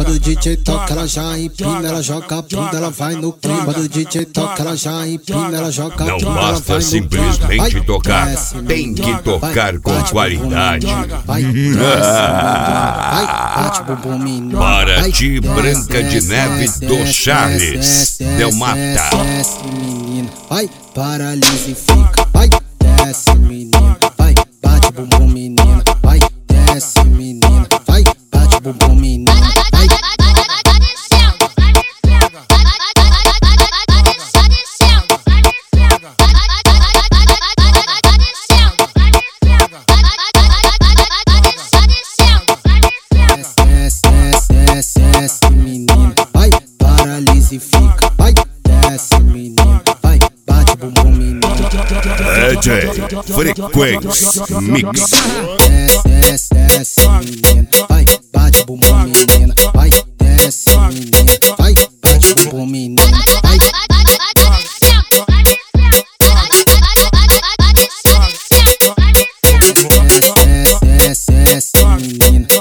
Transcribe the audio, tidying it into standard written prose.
Quando o DJ toca, ela já empina, ela joga a bunda, ela vai no clima. Quando o DJ toca, ela já empina, ela joga a bunda, não ela basta vai no simplesmente clima. tocar, Desce, tem que menina, tocar com bate qualidade. Vai, desce, menina, vai, bate bumbum, menina. Para ti, Desce, Branca de desce, Neve desce, do desce, Charles, desce, Del desce, Mata. desce, menina, vai, paralisa e fica. Vai, desce, menina, vai, bate bumbum, menina. Vai, desce, menina, vai, bate bumbum, menina. Vai. Desce, menina, vai, paralisa e fica. Vai, desce, menina, vai, bate bumbum, menina. DJ Frequência Mix. Desce, menina, vai, bate bumbum, menina. Vai, desce, menina, vai, bate bumbum, menina. Vai. Desce, menina,